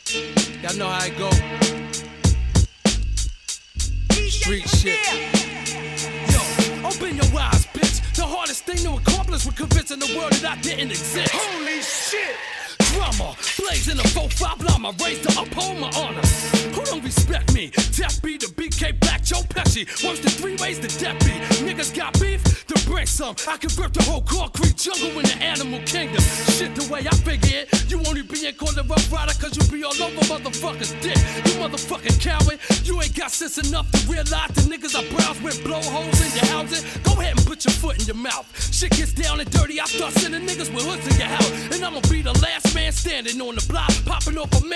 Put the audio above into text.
Y'all know how it go. Street shit. Yo, open your eyes, bitch. The hardest thing to accomplish was convincing the world that I didn't exist. Holy shit! Drummer, blazing a 4-5 llama, raised to uphold my honor. Who don't respect me? Death be the BK Black Joe Pesci. Worse than 3 ways to death be. Niggas got beef? To bring some. I convert the whole concrete jungle in the animal kingdom. Shit, the way I figure it, you only being called a rough rider cause you be all over motherfuckers' dick. You motherfucking coward, you ain't got sense enough to realize the niggas I browse with blowholes in your housing. Go ahead and put your foot in your mouth. Shit gets down and dirty, I start sending niggas with hoods in your house. And I'ma be the last man standing on the block, popping off a man.